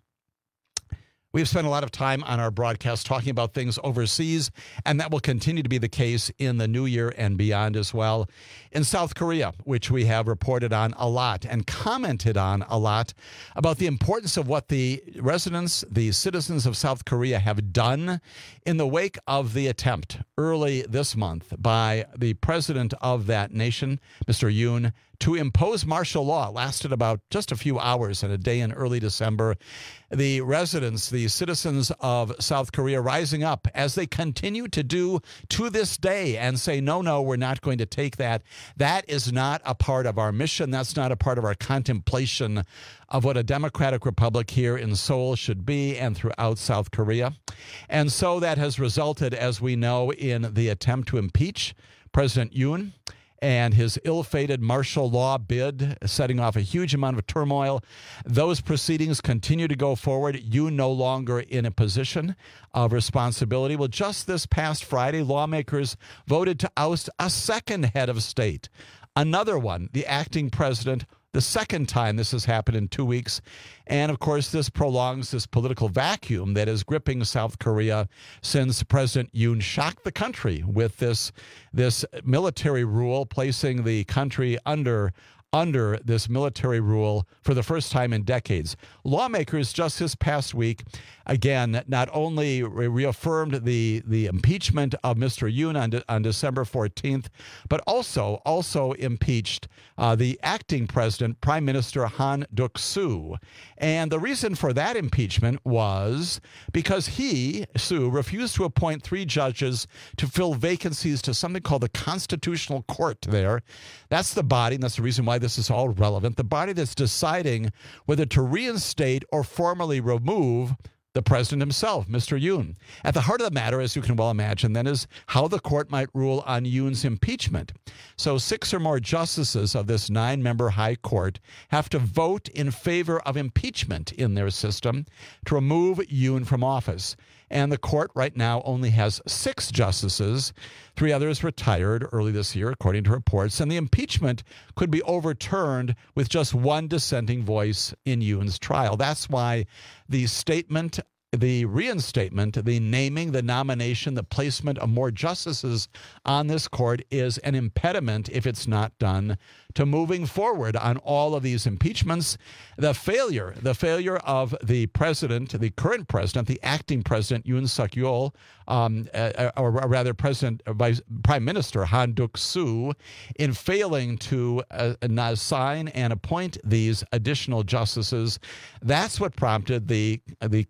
We've spent a lot of time on our broadcast talking about things overseas, and that will continue to be the case in the new year and beyond as well. In South Korea, which we have reported on a lot and commented on a lot about the importance of what the residents, the citizens of South Korea have done in the wake of the attempt early this month by the president of that nation, Mister Yoon, to impose martial law. It lasted about just a few hours and a day in early December. The residents, the citizens of South Korea rising up as they continue to do to this day and say, no, no, we're not going to take that. That is not a part of our mission. That's not a part of our contemplation of what a democratic republic here in Seoul should be and throughout South Korea. And so that has resulted, as we know, in the attempt to impeach President Yoon and his ill-fated martial law bid, setting off a huge amount of turmoil. Those proceedings continue to go forward. You no longer in a position of responsibility. Well, just this past Friday, lawmakers voted to oust a second head of state. Another one, the acting president, the second time this has happened in two weeks. And, of course, this prolongs this political vacuum that is gripping South Korea since President Yoon shocked the country with this, this military rule, placing the country under under this military rule for the first time in decades. Lawmakers just this past week, again, not only re- reaffirmed the, the impeachment of Mister Yoon on, de- on December fourteenth, but also also impeached uh, the acting president, Prime Minister Han Duck-soo. And the reason for that impeachment was because he, Soo, refused to appoint three judges to fill vacancies to something called the Constitutional Court there. That's the body, and that's the reason why this is all relevant, the body that's deciding whether to reinstate or formally remove the president himself, Mister Yoon. At the heart of the matter, as you can well imagine, then, is how the court might rule on Yoon's impeachment. So six or more justices of this nine-member high court have to vote in favor of impeachment in their system to remove Yoon from office. And the court right now only has six justices. Three others retired early this year, according to reports. And the impeachment could be overturned with just one dissenting voice in Yoon's trial. That's why the statement, the reinstatement, the naming, the nomination, the placement of more justices on this court is an impediment, if it's not done, to moving forward on all of these impeachments. The failure, the failure of the president, the current president, the acting president, Yoon Suk-yeol, um, uh, or rather President, uh, Vice, Prime Minister Han Duck-soo, in failing to uh, assign and appoint these additional justices, that's what prompted the, the Congress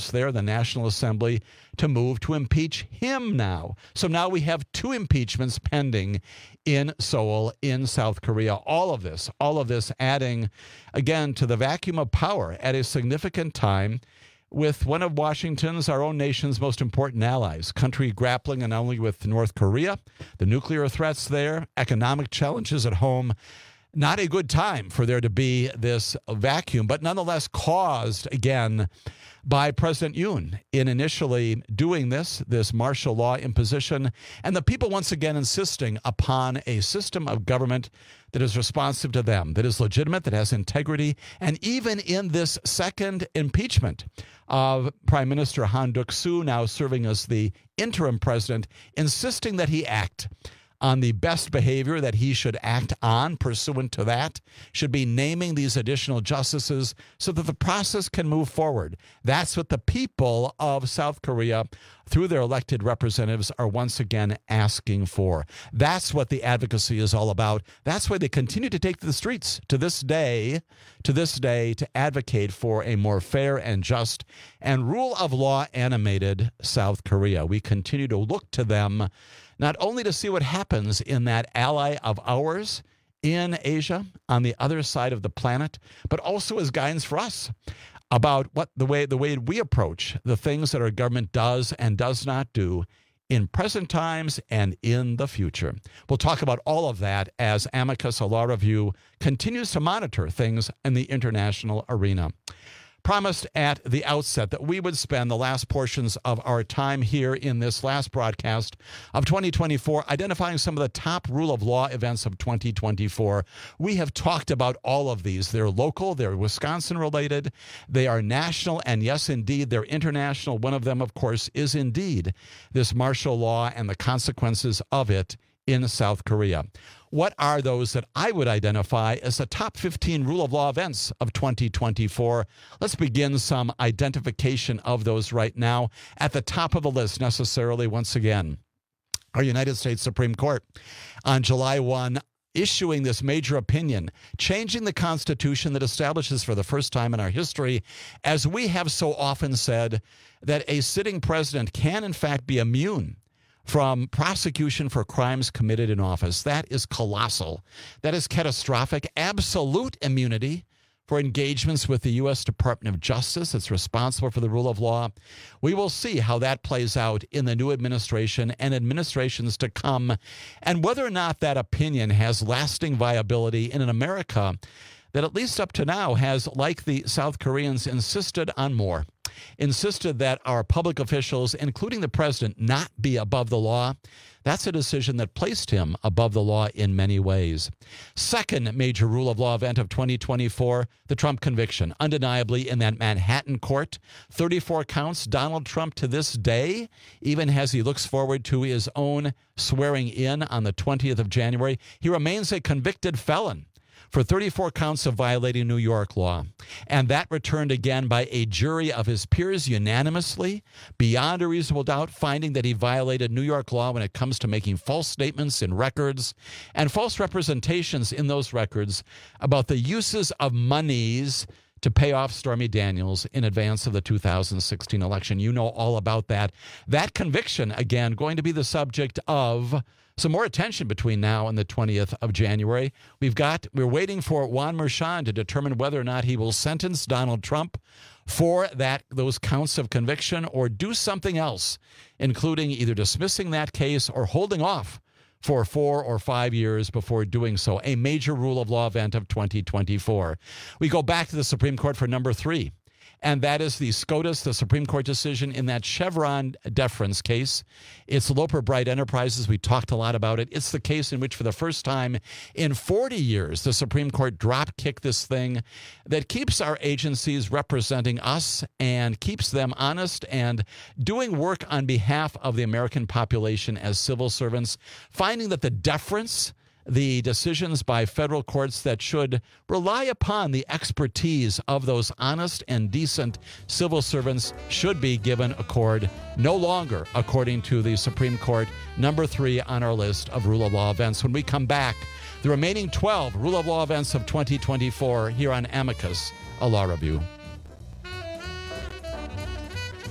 Congress there, the National Assembly, to move to impeach him now. So now we have two impeachments pending in Seoul, in South Korea. All of this, all of this adding, again, to the vacuum of power at a significant time with one of Washington's, our own nation's most important allies, country grappling not only with North Korea, the nuclear threats there, economic challenges at home. Not a good time for there to be this vacuum, but nonetheless caused, again, by President Yoon in initially doing this, this martial law imposition, and the people once again insisting upon a system of government that is responsive to them, that is legitimate, that has integrity, and even in this second impeachment of Prime Minister Han Duck-soo, now serving as the interim president, insisting that he act on the best behavior that he should act on pursuant to that, should be naming these additional justices so that the process can move forward. That's what the people of South Korea, through their elected representatives, are once again asking for. That's what the advocacy is all about. That's why they continue to take to the streets to this day, to this day, to advocate for a more fair and just and rule of law animated South Korea. We continue to look to them not only to see what happens in that ally of ours in Asia, on the other side of the planet, but also as guidance for us about what the way the way we approach the things that our government does and does not do in present times and in the future. We'll talk about all of that as Amicus, a law review, continues to monitor things in the international arena. Promised at the outset that we would spend the last portions of our time here in this last broadcast of twenty twenty-four identifying some of the top rule of law events of twenty twenty-four. We have talked about all of these. They're local, they're Wisconsin related, they are national, and yes, indeed, they're international. One of them, of course, is indeed this martial law and the consequences of it in South Korea. What are those that I would identify as the top fifteen rule of law events of twenty twenty-four? Let's begin some identification of those right now. At the top of the list, necessarily, once again, our United States Supreme Court on July first issuing this major opinion, changing the Constitution that establishes for the first time in our history, as we have so often said, that a sitting president can in fact be immune from prosecution for crimes committed in office. That is colossal. That is catastrophic. Absolute immunity for engagements with the U S Department of Justice. It's responsible for the rule of law. We will see how that plays out in the new administration and administrations to come, and whether or not that opinion has lasting viability in an America that, at least up to now, has, like the South Koreans, insisted on more. Insisted that our public officials, including the president, not be above the law. That's a decision that placed him above the law in many ways. Second major rule of law event of twenty twenty-four, the Trump conviction. Undeniably, in that Manhattan court, thirty-four counts. Donald Trump, to this day, even as he looks forward to his own swearing in on the twentieth of January, he remains a convicted felon for thirty-four counts of violating New York law. And that returned again by a jury of his peers unanimously, beyond a reasonable doubt, finding that he violated New York law when it comes to making false statements in records and false representations in those records about the uses of monies to pay off Stormy Daniels in advance of the two thousand sixteen election. You know all about that. That conviction, again, going to be the subject of some more attention between now and the twentieth of January. We've got, we're waiting for Juan Merchan to determine whether or not he will sentence Donald Trump for that, those counts of conviction, or do something else, including either dismissing that case or holding off for four or five years before doing so. A major rule of law event of twenty twenty-four. We go back to the Supreme Court for number three, and that is the SCOTUS, the Supreme Court decision in that Chevron deference case. It's Loper Bright Enterprises. We talked a lot about it. It's the case in which, for the first time in forty years, the Supreme Court drop-kicked this thing that keeps our agencies representing us and keeps them honest and doing work on behalf of the American population as civil servants, finding that the deference, the decisions by federal courts that should rely upon the expertise of those honest and decent civil servants should be given accord no longer, according to the Supreme Court. Number three on our list of rule of law events. When we come back, the remaining twelve rule of law events of twenty twenty-four here on Amicus, a law review.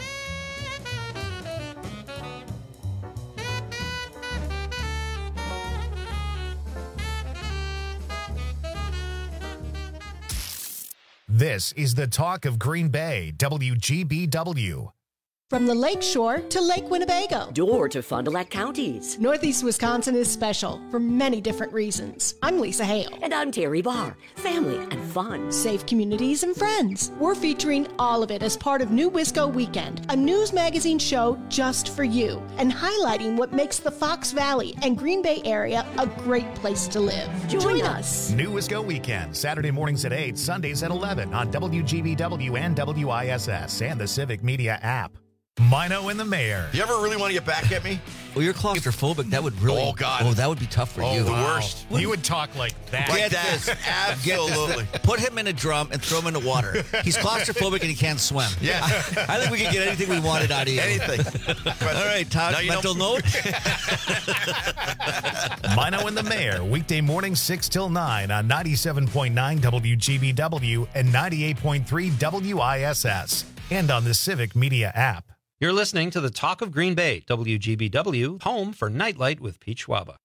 This is the talk of Green Bay, W G B W. From the Lake Shore to Lake Winnebago. Door to Fond du Lac counties. Northeast Wisconsin is special for many different reasons. I'm Lisa Hale. And I'm Terry Barr. Family and fun. Safe communities and friends. We're featuring all of it as part of New Wisco Weekend, a news magazine show just for you, and highlighting what makes the Fox Valley and Green Bay area a great place to live. Join, Join us. us. New Wisco Weekend, Saturday mornings at eight, Sundays at eleven on W G B W and W I S S and the Civic Media app. Mino and the Mayor. You ever really want to get back at me? Well, you're claustrophobic. That would really. Oh, God. Oh, that would be tough for oh, you. the Wow. worst. You would talk like that. Like Get that. this. Absolutely. Get this. Put him in a drum and throw him in the water. He's claustrophobic and he can't swim. Yeah. I, I think we could get anything we wanted out of you. Anything. All right, Todd, mental note. Mino and the Mayor, weekday morning six till nine on ninety-seven point nine W G B W and ninety-eight point three W I S S and on the Civic Media app. You're listening to the Talk of Green Bay, W G B W, home for Nightlight with Pete Schwaba.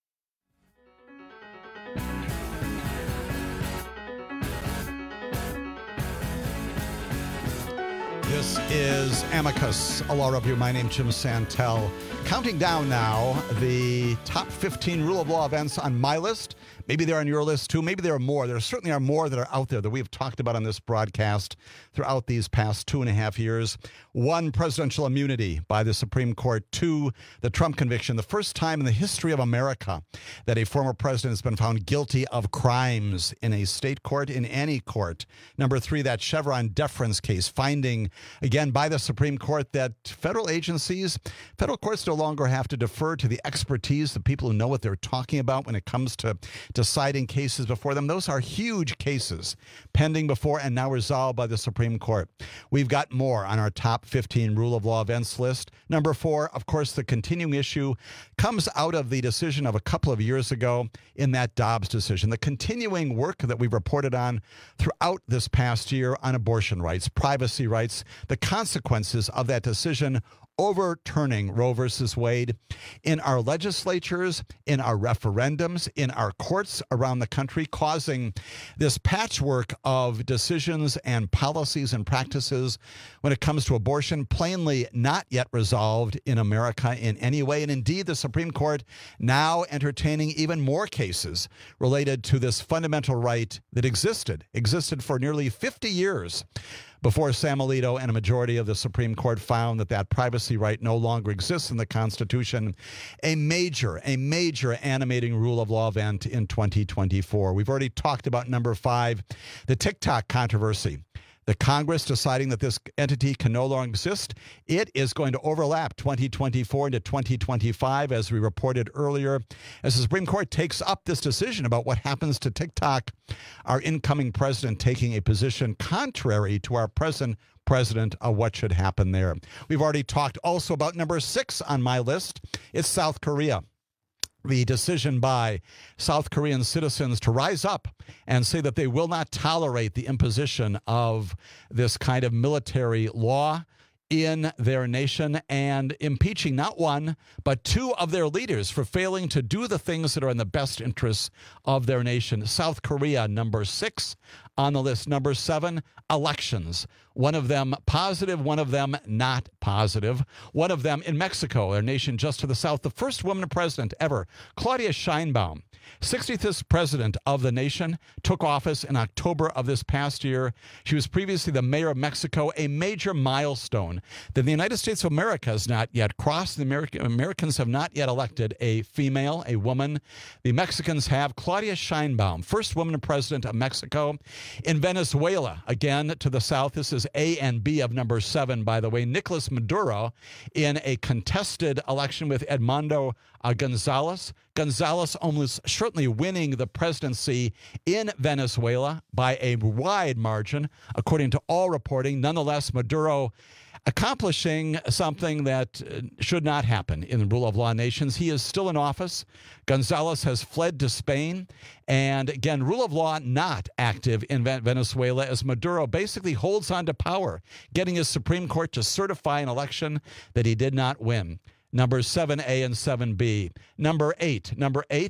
This is Amicus, a law review. My name's Jim Santel. Counting down now the top fifteen rule of law events on my list. Maybe they're on your list too. Maybe there are more. There certainly are more that are out there that we've talked about on this broadcast throughout these past two and a half years. One, presidential immunity by the Supreme Court. Two, the Trump conviction. The first time in the history of America that a former president has been found guilty of crimes in a state court, in any court. Number three, that Chevron deference case, finding, again, by the Supreme Court that federal agencies, federal courts no longer have to defer to the expertise, the people who know what they're talking about when it comes to deciding cases before them. Those are huge cases pending before and now resolved by the Supreme Court. We've got more on our top fifteen rule of law events list. Number four, of course, the continuing issue comes out of the decision of a couple of years ago in that Dobbs decision. The continuing work that we've reported on throughout this past year on abortion rights, privacy rights, the consequences of that decision overturning Roe versus Wade in our legislatures, in our referendums, in our courts around the country, causing this patchwork of decisions and policies and practices when it comes to abortion, plainly not yet resolved in America in any way. And indeed, the Supreme Court now entertaining even more cases related to this fundamental right that existed, existed for nearly fifty years. Before Sam Alito and a majority of the Supreme Court found that that privacy right no longer exists in the Constitution, a major, a major animating rule of law event in twenty twenty-four. We've already talked about number five, the TikTok controversy. The Congress deciding that this entity can no longer exist. It is going to overlap twenty twenty-four into twenty twenty-five, as we reported earlier. As the Supreme Court takes up this decision about what happens to TikTok, our incoming president taking a position contrary to our present president of what should happen there. We've already talked also about number six on my list. It's South Korea. The decision by South Korean citizens to rise up and say that they will not tolerate the imposition of this kind of military law in their nation, and impeaching not one, but two of their leaders for failing to do the things that are in the best interests of their nation. South Korea, number six on the list. Number seven, elections. One of them positive, one of them not positive. One of them in Mexico, our nation just to the south, the first woman president ever, Claudia Sheinbaum, sixty-fifth president of the nation, took office in October of this past year. She was previously the mayor of Mexico, a major milestone that the United States of America has not yet crossed. The American, Americans have not yet elected a female, a woman. The Mexicans have. Claudia Sheinbaum, first woman president of Mexico. In Venezuela, again to the south, this is A and B of number seven, by the way, Nicolas Maduro in a contested election with Edmundo uh, Gonzalez. Gonzalez almost certainly winning the presidency in Venezuela by a wide margin, according to all reporting. Nonetheless, Maduro accomplishing something that should not happen in the rule of law nations. He is still in office. Gonzalez has fled to Spain. And again, rule of law not active in Venezuela as Maduro basically holds on to power, getting his Supreme Court to certify an election that he did not win. Number seven A and seven B. Number eight. Number eight,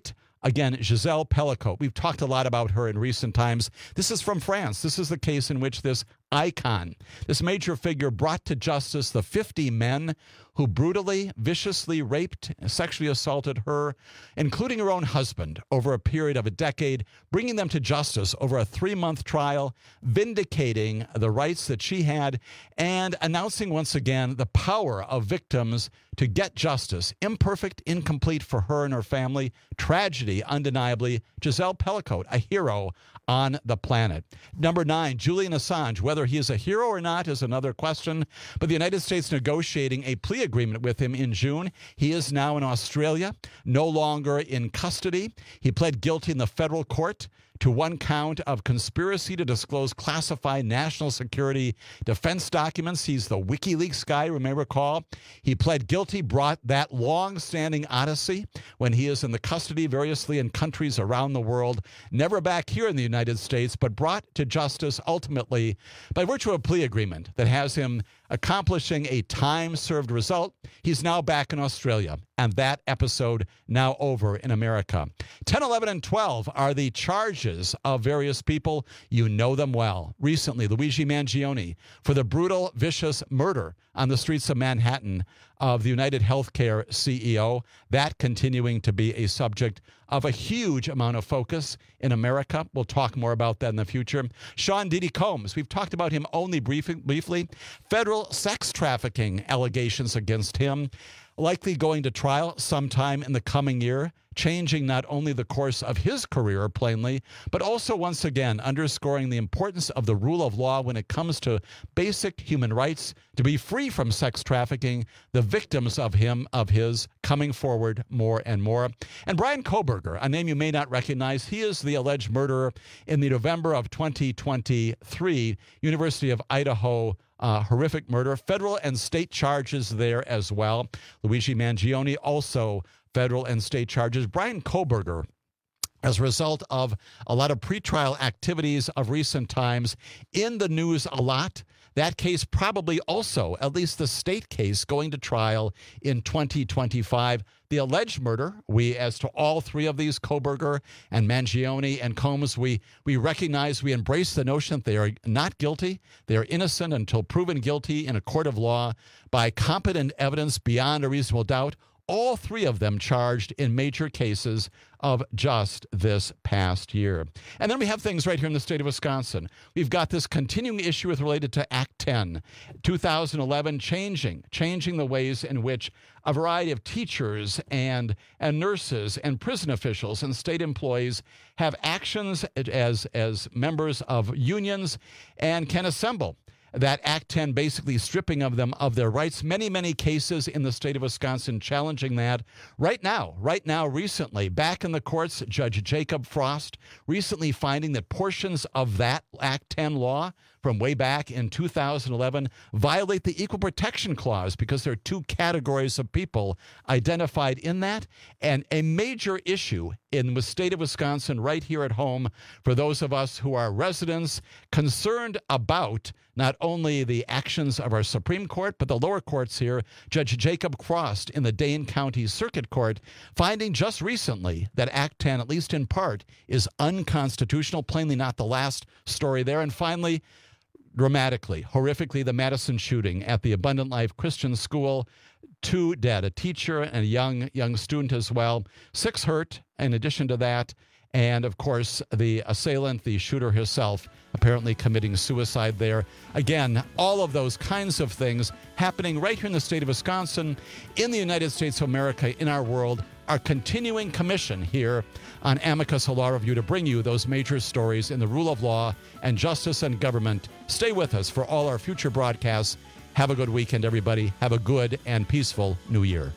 Again, Giselle Pellicotte. We've talked a lot about her in recent times. This is from France. This is the case in which this icon, this major figure, brought to justice the fifty men who brutally, viciously raped, sexually assaulted her, including her own husband, over a period of a decade, bringing them to justice over a three-month trial, vindicating the rights that she had, and announcing once again the power of victims to get justice. Imperfect, incomplete for her and her family. Tragedy, undeniably. Giselle Pellicotte, a hero on the planet. Number nine, Julian Assange. Whether he is a hero or not is another question, but the United States negotiating a plea agreement with him in June. He is now in Australia, no longer in custody. He pled guilty in the federal court to one count of conspiracy to disclose classified national security defense documents. He's the WikiLeaks guy, you may recall. He pled guilty, brought that long-standing odyssey when he is in the custody variously in countries around the world, never back here in the United States, but brought to justice ultimately by virtue of a plea agreement that has him accomplishing a time-served result. He's now back in Australia, and that episode now over in America. ten, eleven, and twelve are the charges of various people. You know them well. Recently, Luigi Mangione for the brutal, vicious murder on the streets of Manhattan of the United Healthcare C E O. That continuing to be a subject of a huge amount of focus in America. We'll talk more about that in the future. Sean Diddy Combs, we've talked about him only brief, briefly. Federal sex trafficking allegations against him, likely going to trial sometime in the coming year, changing not only the course of his career, plainly, but also once again underscoring the importance of the rule of law when it comes to basic human rights, to be free from sex trafficking, the victims of him, of his, coming forward more and more. And Bryan Kohberger, a name you may not recognize, he is the alleged murderer in the November of twenty twenty-three University of Idaho Uh, horrific murder. Federal and state charges there as well. Luigi Mangione also federal and state charges. Bryan Kohberger, as a result of a lot of pretrial activities of recent times, in the news a lot. That case probably also, at least the state case, going to trial in twenty twenty-five. The alleged murder, we, as to all three of these, Kohberger and Mangione and Combs, we, we recognize, we embrace the notion that they are not guilty. They are innocent until proven guilty in a court of law by competent evidence beyond a reasonable doubt. All three of them charged in major cases of just this past year. And then we have things right here in the state of Wisconsin. We've got this continuing issue with related to Act ten, two thousand eleven, changing, changing the ways in which a variety of teachers and, and nurses and prison officials and state employees have actions as, as members of unions and can assemble. That Act ten basically stripping of them of their rights. Many, many cases in the state of Wisconsin challenging that. Right now, right now, recently, back in the courts, Judge Jacob Frost recently finding that portions of that Act ten law from way back in two thousand eleven violate the Equal Protection Clause because there are two categories of people identified in that. And a major issue in the state of Wisconsin right here at home for those of us who are residents concerned about not only the actions of our Supreme Court, but the lower courts here. Judge Jacob Frost in the Dane County Circuit Court finding just recently that Act ten, at least in part, is unconstitutional, plainly not the last story there. And finally, dramatically, horrifically, the Madison shooting at the Abundant Life Christian School. Two dead, a teacher and a young, young student as well. Six hurt in addition to that. And, of course, the assailant, the shooter herself, apparently committing suicide there. Again, all of those kinds of things happening right here in the state of Wisconsin, in the United States of America, in our world. Our continuing commission here on Amicus Law Review to bring you those major stories in the rule of law and justice and government. Stay with us for all our future broadcasts. Have a good weekend, everybody. Have a good and peaceful New Year.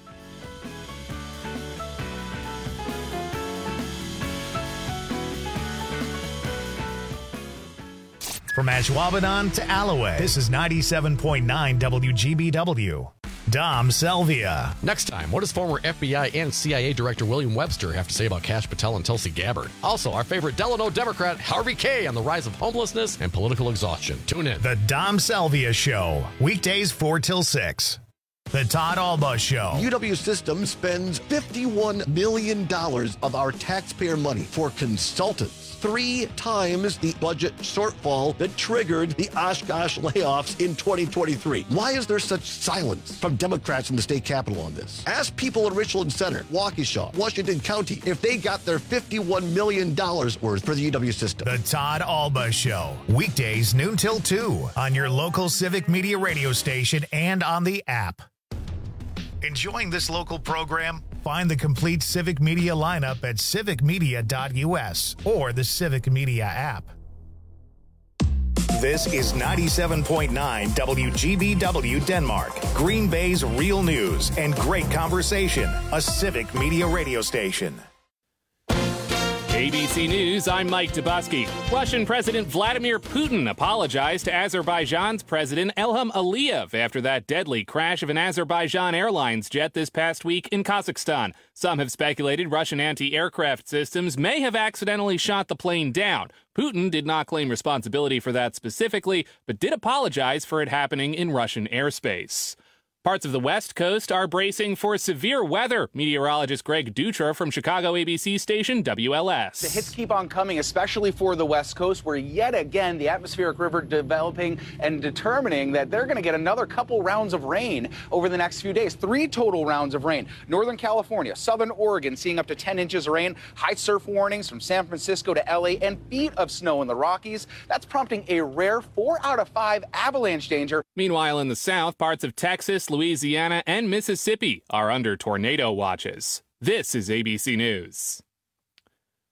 From Ashwaubenon to Alloway, this is ninety-seven point nine W G B W. Dom Selvia. Next time, what does former F B I and C I A Director William Webster have to say about Kash Patel and Tulsi Gabbard? Also, our favorite Delano Democrat, Harvey Kaye, on the rise of homelessness and political exhaustion. Tune in. The Dom Selvia Show, weekdays four till six. The Todd Alba Show. U W System spends fifty-one million dollars of our taxpayer money for consultants. Three times the budget shortfall that triggered the Oshkosh layoffs in twenty twenty-three. Why is there such silence from Democrats in the state capitol on this? Ask people in Richland Center, Waukesha, Washington County if they got their fifty-one million dollars worth for the U W System. The Todd Alba Show. Weekdays noon till two on your local Civic Media radio station and on the app. Enjoying this local program? Find the complete Civic Media lineup at civic media dot u s or the Civic Media app. This is ninety-seven point nine W G B W Denmark, Green Bay's real news and great conversation, a Civic Media radio station. A B C News, I'm Mike Dubusky. Russian President Vladimir Putin apologized to Azerbaijan's President Ilham Aliyev after that deadly crash of an Azerbaijan Airlines jet this past week in Kazakhstan. Some have speculated Russian anti-aircraft systems may have accidentally shot the plane down. Putin did not claim responsibility for that specifically, but did apologize for it happening in Russian airspace. Parts of the West Coast are bracing for severe weather. Meteorologist Greg Dutra from Chicago A B C station W L S. The hits keep on coming, especially for the West Coast, where yet again the atmospheric river developing and determining that they're going to get another couple rounds of rain over the next few days. Three total rounds of rain. Northern California, Southern Oregon seeing up to ten inches of rain. High surf warnings from San Francisco to L A and feet of snow in the Rockies. That's prompting a rare four out of five avalanche danger. Meanwhile, in the south, parts of Texas, Louisiana, and Mississippi are under tornado watches. This is A B C News.